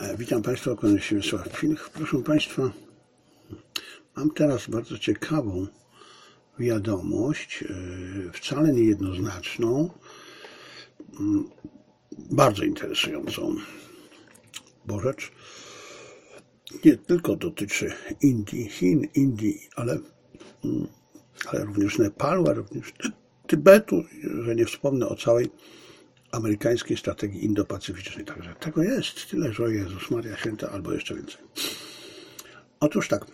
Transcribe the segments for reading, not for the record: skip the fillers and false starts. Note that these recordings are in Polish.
Witam Państwa, kłaniam się Wiesław Pilch. Proszę Państwa, mam teraz bardzo ciekawą wiadomość, wcale niejednoznaczną, bardzo interesującą, bo rzecz nie tylko dotyczy Indii, ale również Nepalu, a również Tybetu, że nie wspomnę o całej amerykańskiej strategii indo-pacyficznej. Także tego jest tyle, że o Jezus Maria Święta, albo jeszcze więcej. Otóż tak,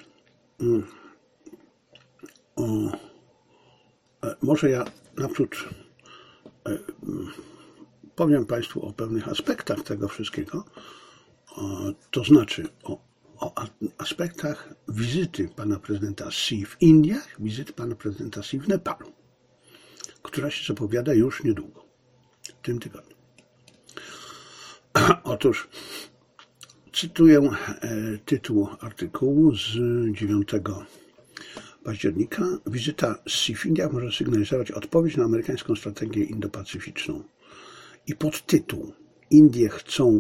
może ja naprzód powiem Państwu o pewnych aspektach tego wszystkiego, to znaczy o aspektach wizyty pana prezydenta Xi w Indiach, wizyty pana prezydenta Xi w Nepalu, która się zapowiada już niedługo, w tym tygodniu. Otóż cytuję tytuł artykułu z 9 października. Wizyta Xi w Indiach może sygnalizować odpowiedź na amerykańską strategię indo-pacyficzną. I podtytuł: Indie chcą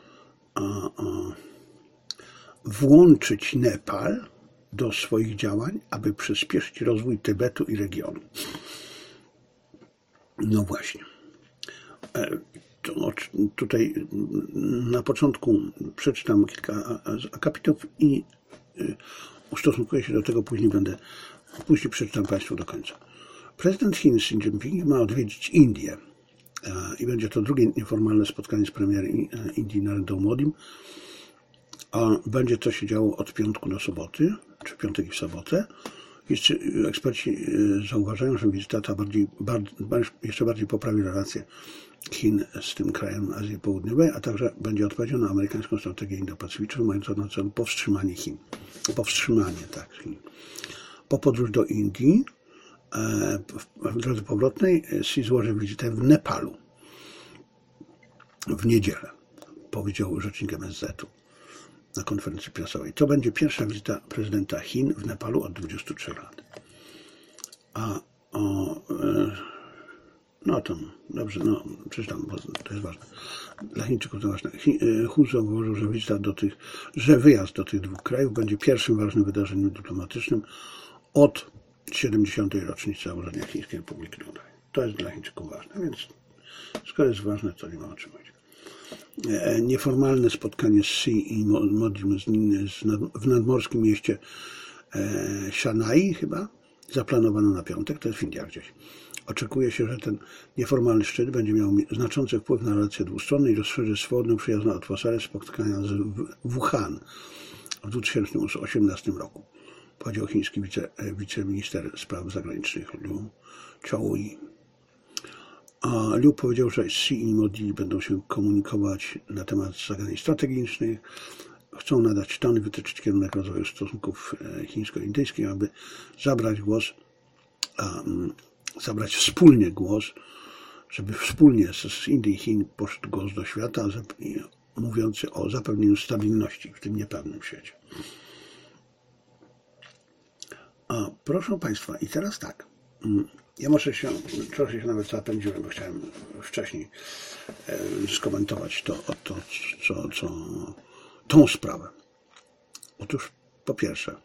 włączyć Nepal do swoich działań, aby przyspieszyć rozwój Tybetu i regionu. No właśnie. Tutaj na początku przeczytam kilka akapitów i ustosunkuję się do tego, później przeczytam Państwu do końca. Prezydent Chin Xi Jinping ma odwiedzić Indię i będzie to drugie nieformalne spotkanie z premierem Indii Narendą Modim. Będzie to się działo od piątku do soboty, czy w piątek i w sobotę. Jeszcze eksperci zauważają, że wizyta ta jeszcze bardziej poprawi relacje Chin z tym krajem Azji Południowej, a także będzie odpowiedzią na amerykańską strategię indo-pacyficzną mającą na celu powstrzymanie Chin. Chin. Po podróży do Indii w drodze powrotnej Xi złoży wizytę w Nepalu w niedzielę, powiedział rzecznik MSZ-u na konferencji prasowej. To będzie pierwsza wizyta prezydenta Chin w Nepalu od 23 lat. Przeczytam, bo to jest ważne. Dla Chińczyków to ważne. Hu zauważył, że wyjazd do tych dwóch krajów będzie pierwszym ważnym wydarzeniem dyplomatycznym od 70. rocznicy założenia Chińskiej Republiki Ludowej. To jest dla Chińczyków ważne, więc skoro jest ważne, to nie ma o czym mówić. Nieformalne spotkanie z Xi i Modim w nadmorskim mieście Shanghai chyba zaplanowano na piątek, to jest w Indiach gdzieś. Oczekuje się, że ten nieformalny szczyt będzie miał znaczący wpływ na relacje dwustronne i rozszerzy swobodną, przyjazną atmosferę spotkania z Wuhan w 2018 roku, powiedział chiński wiceminister spraw zagranicznych Liu Qiaoyi. Liu powiedział, że Xi i Modi będą się komunikować na temat zagadnień strategicznych, chcą nadać ton i wytyczyć kierunek rozwoju stosunków chińsko-indyjskich, aby zabrać wspólnie głos, żeby wspólnie z Indii i Chin poszedł głos do świata, mówiący o zapewnieniu stabilności w tym niepewnym świecie. Proszę Państwa, i teraz tak. Ja trochę się nawet zapędziłem, bo chciałem wcześniej skomentować tą sprawę. Otóż po pierwsze,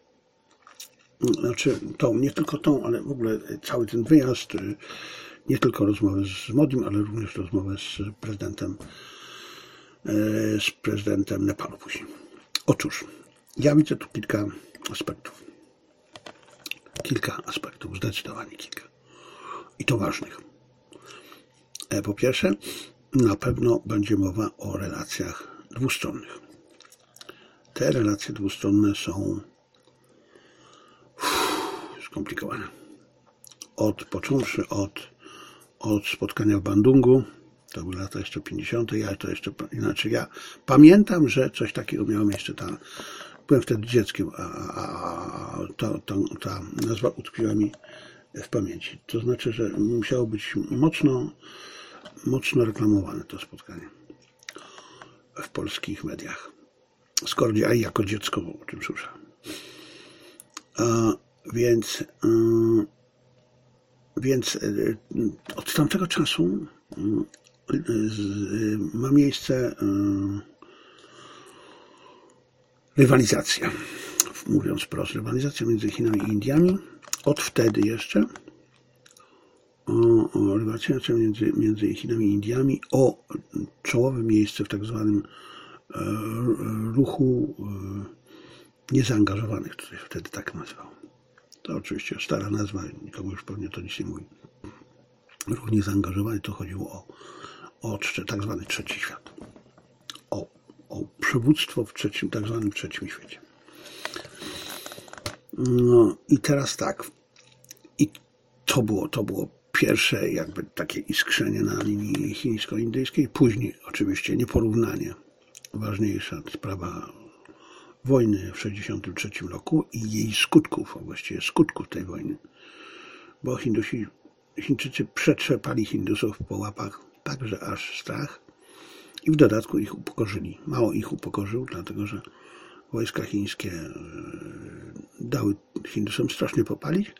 nie tylko tą, ale w ogóle cały ten wyjazd, nie tylko rozmowę z Modim, ale również rozmowę z prezydentem Nepalu później. Otóż, ja widzę tu kilka aspektów, zdecydowanie kilka. I to ważnych. Po pierwsze, na pewno będzie mowa o relacjach dwustronnych. Te relacje dwustronne są skomplikowane. Począwszy od spotkania w Bandungu, to były lata jeszcze 50., ja pamiętam, że coś takiego miało miejsce byłem wtedy dzieckiem, ta nazwa utkwiła mi w pamięci. To znaczy, że musiało być mocno reklamowane to spotkanie w polskich mediach. Skoro ja jako dziecko o tym słyszałem. Więc od tamtego czasu ma miejsce rywalizacja. Mówiąc wprost, rywalizacja między Chinami i Indiami. Od wtedy jeszcze rywalizacja między Chinami i Indiami o czołowe miejsce w tak zwanym ruchu niezaangażowanych, to się wtedy tak nazywał. To oczywiście stara nazwa, nikomu już pewnie to nic nie mówi. Ruch niezaangażowany to chodziło o tak zwany trzeci świat. O przywództwo w tak zwanym trzecim świecie. No i teraz tak. I to było pierwsze jakby takie iskrzenie na linii chińsko-indyjskiej. Później oczywiście nieporównanie ważniejsza sprawa wojny w 1963 roku i jej skutków, a właściwie skutków tej wojny. Bo Chińczycy przetrzepali Hindusów po łapach także aż strach i w dodatku ich upokorzyli. Mało ich upokorzył, dlatego że wojska chińskie dały Hindusom strasznie popalić.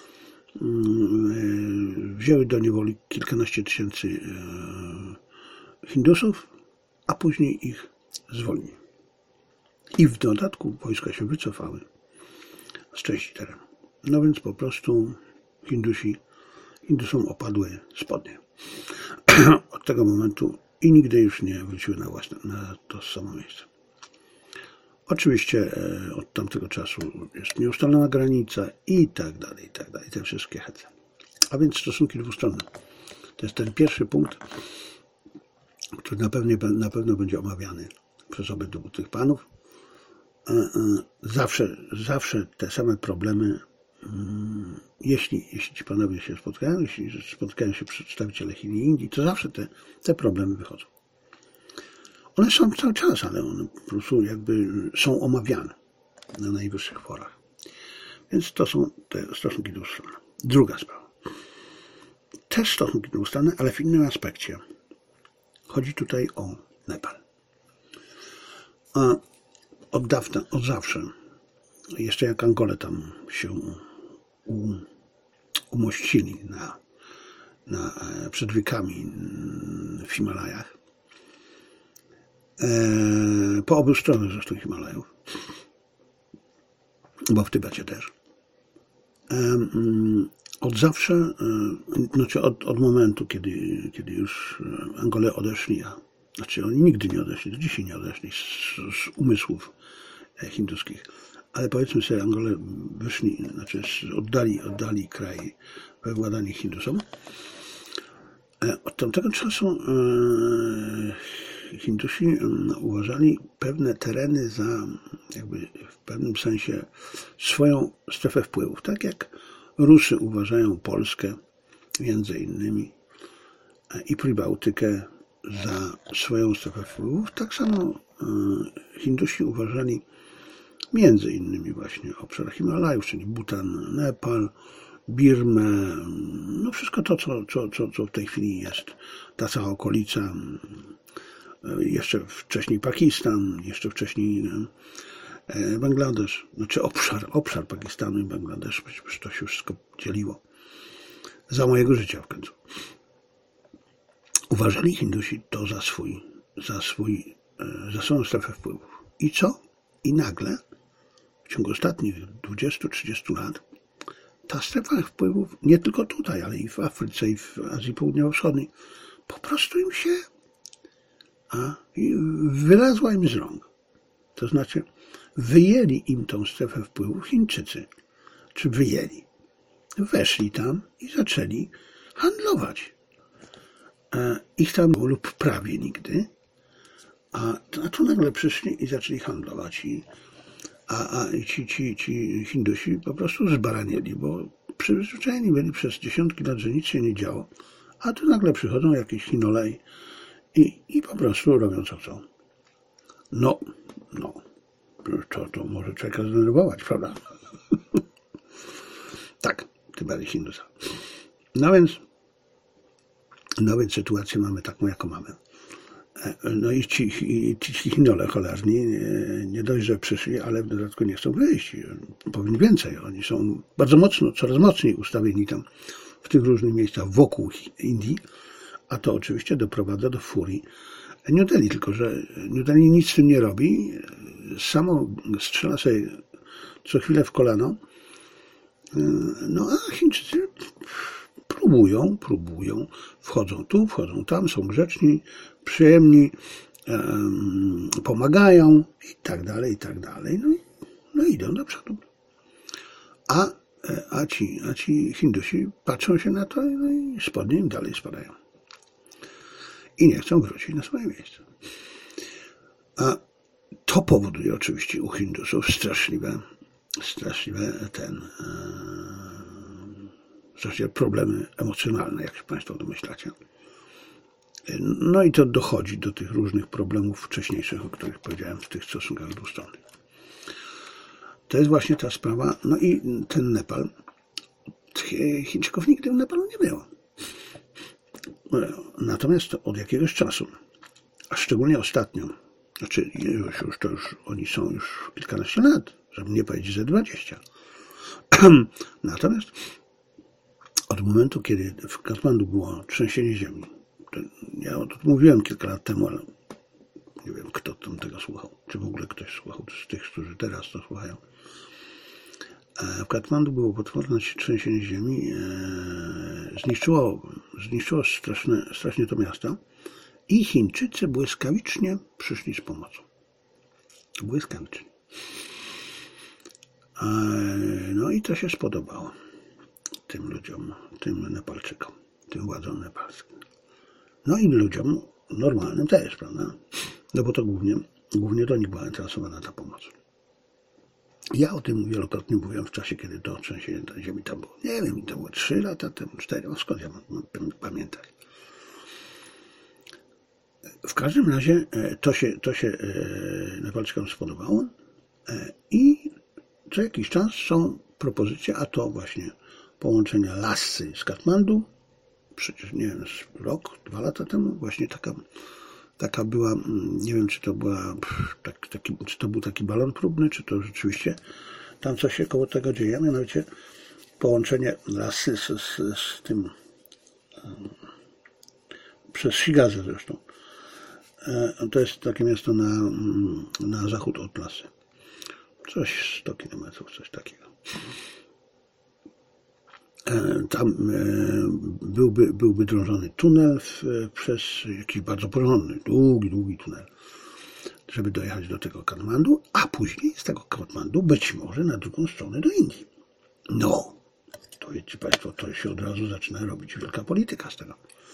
Wzięły do niewoli kilkanaście tysięcy Hindusów, a później ich zwolnili. I w dodatku wojska się wycofały z części terenu. No więc po prostu Hindusom opadły spodnie. Od tego momentu i nigdy już nie wróciły na to samo miejsce. Oczywiście od tamtego czasu jest nieustalona granica i tak dalej, te wszystkie hece. A więc stosunki dwustronne. To jest ten pierwszy punkt, który na pewno będzie omawiany przez obydwu tych panów. Zawsze te same problemy, jeśli ci panowie się spotkają, jeśli spotkają się przedstawiciele Chin i Indii, to zawsze te problemy wychodzą. One są cały czas, ale one po prostu jakby są omawiane na najwyższych forach. Więc to są te stosunki dwustronne. Druga sprawa. Też stosunki dwustronne, ale w innym aspekcie. Chodzi tutaj o Nepal. Od zawsze, jeszcze jak Angole tam się umościli przed wiekami w Himalajach, po obu stronach zresztą Himalajów, bo w Tybecie też. Od zawsze, znaczy od momentu, kiedy już Angole odeszli, znaczy oni nigdy nie odeszli, do dzisiaj nie odeszli z umysłów hinduskich, ale powiedzmy sobie, Angole wyszli, znaczy oddali kraj we władanie Hindusom. Od tamtego czasu Hindusi uważali pewne tereny za jakby w pewnym sensie swoją strefę wpływów. Tak jak Rusy uważają Polskę między innymi i Prybałtykę za swoją strefę wpływów, tak samo Hindusi uważali między innymi właśnie obszar Himalajów, czyli Bhutan, Nepal, Birmę, no wszystko to, co w tej chwili jest, ta cała okolica, jeszcze wcześniej Pakistan, jeszcze wcześniej Bangladesz, znaczy obszar Pakistanu i Bangladeszu, przecież to się wszystko dzieliło za mojego życia w końcu. Uważali Hindusi to za swoją strefę wpływów. I co? I nagle w ciągu ostatnich 20-30 lat ta strefa wpływów, nie tylko tutaj, ale i w Afryce, i w Azji Południowo-Wschodniej, po prostu im się wylazła im z rąk. To znaczy, wyjęli im tą strefę wpływów Chińczycy. Czy wyjęli? Weszli tam i zaczęli handlować. Ich tam było lub prawie nigdy, a tu nagle przyszli i zaczęli handlować. A ci Hindusi po prostu zbaranieli, bo przyzwyczajeni byli przez dziesiątki lat, że nic się nie działo, a tu nagle przychodzą jakieś Chinole i po prostu robią co chcą. No, to może człowieka zdenerwować, prawda? Tak, tym bardziej Hindusa. No więc sytuację mamy taką, jaką mamy. No i ci Chinole cholerni nie dość, że przyszli, ale w dodatku nie chcą wyjść. Powiem więcej, oni są bardzo mocno, coraz mocniej ustawieni tam w tych różnych miejscach wokół Indii, a to oczywiście doprowadza do furii New Delhi, tylko że New Delhi nic z tym nie robi, samo strzela sobie co chwilę w kolano. No a Chińczycy próbują, wchodzą tu, wchodzą tam, są grzeczni, przyjemni, pomagają i tak dalej. No idą do przodu. A ci Hindusi patrzą się na to i spodnie im dalej spadają. I nie chcą wrócić na swoje miejsce. A to powoduje oczywiście u Hindusów straszliwe problemy emocjonalne, jak się Państwo domyślacie. No i to dochodzi do tych różnych problemów wcześniejszych, o których powiedziałem w tych stosunkach dwustronnych. To jest właśnie ta sprawa. No i ten Nepal. Chińczyków nigdy w Nepalu nie było. Natomiast od jakiegoś czasu, a szczególnie ostatnio, znaczy oni są już kilkanaście lat, żeby nie powiedzieć ze 20. Natomiast od momentu, kiedy w Katmandu było trzęsienie ziemi, ja o tym mówiłem kilka lat temu, ale nie wiem, kto tam tego słuchał, czy w ogóle ktoś słuchał z tych, którzy teraz to słuchają. W Katmandu było potworne trzęsienie ziemi, zniszczyło strasznie to miasto i Chińczycy błyskawicznie przyszli z pomocą. Błyskawicznie. No i to się spodobało tym ludziom, tym Nepalczykom, tym władzom nepalskim. No i ludziom normalnym też, prawda? No bo to głównie do nich była interesowana ta pomoc. Ja o tym wielokrotnie mówiłem w czasie, kiedy to trzęsienie ziemi tam było. Nie wiem, to było 3 lata temu, 4, skąd ja mam pamiętać. W każdym razie to się Nepalczykom spodobało i co jakiś czas są propozycje, a to właśnie połączenia Lhasy z Katmandu, przecież nie wiem, rok, 2 lata temu właśnie taka była, nie wiem, czy to była czy to był taki balon próbny, czy to rzeczywiście tam coś się koło tego dzieje, mianowicie połączenie Lhasy z tym przez Shigazę zresztą. To jest takie miasto na zachód od Lhasy. Coś 100 kilometrów, coś takiego. Tam byłby drążony tunel przez jakiś bardzo porządny, długi tunel, żeby dojechać do tego Katmandu, a później z tego Katmandu być może na drugą stronę do Indii. No, to wiecie Państwo, to się od razu zaczyna robić wielka polityka z tego.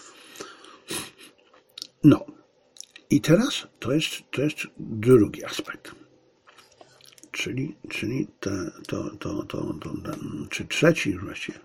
No, i teraz to jest drugi aspekt. Czyli czy trzeci już właściwie,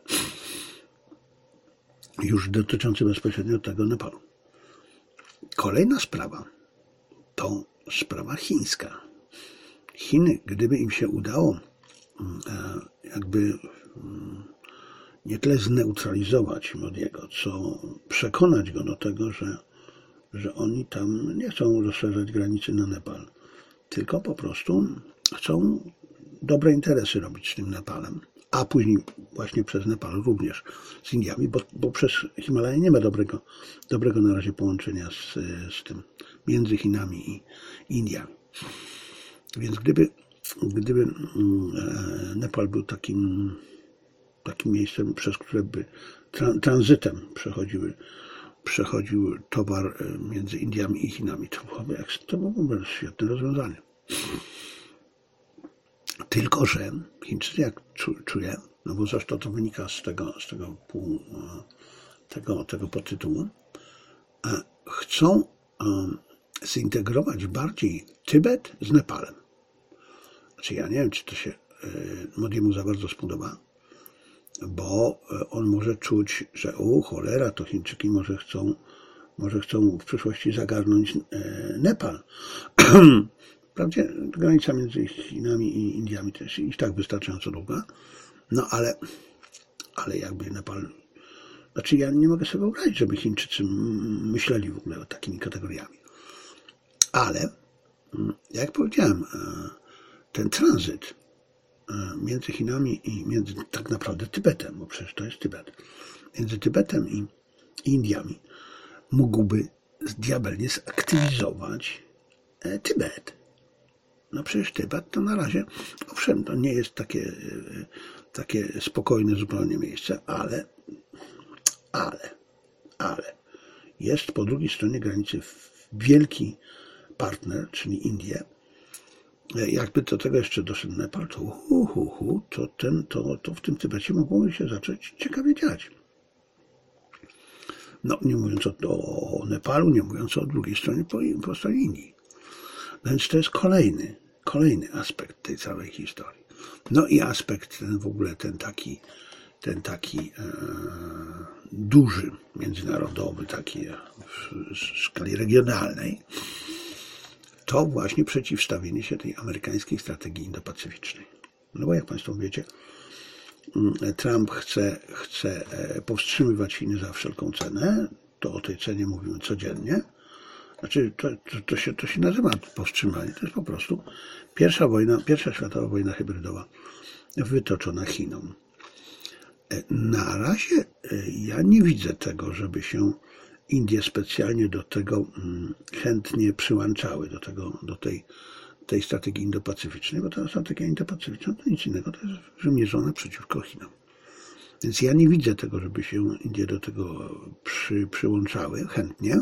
już dotyczący bezpośrednio tego Nepalu. Kolejna sprawa to sprawa chińska. Chiny, gdyby im się udało jakby nie tyle zneutralizować Modiego, co przekonać go do tego, że oni tam nie chcą rozszerzać granicy na Nepal, tylko po prostu chcą dobre interesy robić z tym Nepalem, a później właśnie przez Nepal również z Indiami, bo przez Himalaje nie ma dobrego na razie połączenia z tym między Chinami i Indiami. Więc gdyby Nepal był takim miejscem, przez które by tranzytem przechodził towar między Indiami i Chinami, to byłoby świetne rozwiązanie. Tylko że Chińczycy, jak czuję, no bo zresztą to wynika z tego podtytułu, chcą zintegrować bardziej Tybet z Nepalem. Znaczy ja nie wiem, czy to się Modiemu za bardzo spodoba, bo on może czuć, że cholera, to Chińczyki może chcą w przyszłości zagarnąć Nepal. Wprawdzie granica między Chinami i Indiami też i tak wystarczająco długa, no ale jakby Nepal... Znaczy ja nie mogę sobie wyobrazić, żeby Chińczycy myśleli w ogóle takimi kategoriami. Ale, jak powiedziałem, ten tranzyt między Chinami i między tak naprawdę Tybetem, bo przecież to jest Tybet, między Tybetem i Indiami mógłby diabelnie zaktywizować Tybet. No przecież Tybet to na razie, owszem, to nie jest takie spokojne zupełnie miejsce, ale jest po drugiej stronie granicy wielki partner, czyli Indie. Jakby do tego jeszcze doszedł Nepal, to w tym Tybecie mogłoby się zacząć ciekawie dziać. No, nie mówiąc o Nepalu, nie mówiąc o drugiej stronie po stronie Indii. Więc to jest kolejny aspekt tej całej historii. No i aspekt ten taki duży, międzynarodowy, taki w skali regionalnej, to właśnie przeciwstawienie się tej amerykańskiej strategii indopacyficznej. No bo jak Państwo wiecie, Trump chce powstrzymywać Chiny za wszelką cenę. To o tej cenie mówimy codziennie. Znaczy, to się nazywa powstrzymanie. To jest po prostu pierwsza światowa wojna hybrydowa wytoczona Chinom. Na razie ja nie widzę tego, żeby się Indie specjalnie do tego chętnie przyłączały, do tej strategii indopacyficznej, bo ta strategia indopacyficzna to nic innego, to jest wymierzone przeciwko Chinom. Więc ja nie widzę tego, żeby się Indie do tego przyłączały chętnie,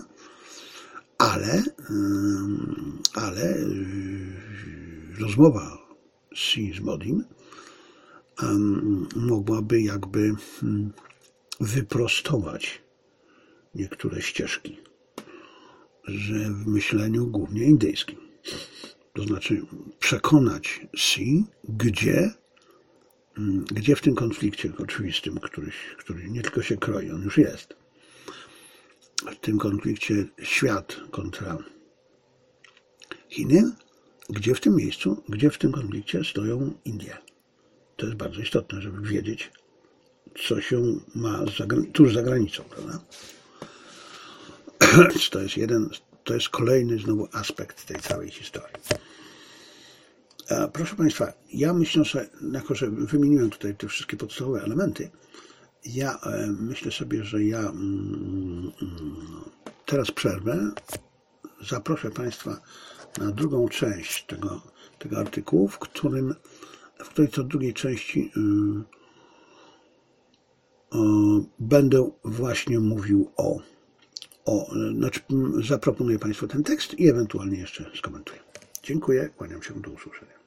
ale rozmowa Xi z Modim mogłaby jakby wyprostować niektóre ścieżki, że w myśleniu głównie indyjskim. To znaczy przekonać Xi, gdzie w tym konflikcie oczywistym, który nie tylko się kroi, on już jest, w tym konflikcie świat kontra Chiny, gdzie w tym miejscu, gdzie w tym konflikcie stoją Indie. To jest bardzo istotne, żeby wiedzieć, co się ma tuż za granicą, prawda? To jest kolejny znowu aspekt tej całej historii. Proszę Państwa, ja myślę, że jako że wymieniłem tutaj te wszystkie podstawowe elementy, ja myślę sobie, że ja teraz przerwę, zaproszę Państwa na drugą część tego artykułu, w której co drugiej części będę właśnie mówił znaczy zaproponuję Państwu ten tekst i ewentualnie jeszcze skomentuję. Dziękuję, kłaniam się, do usłyszenia.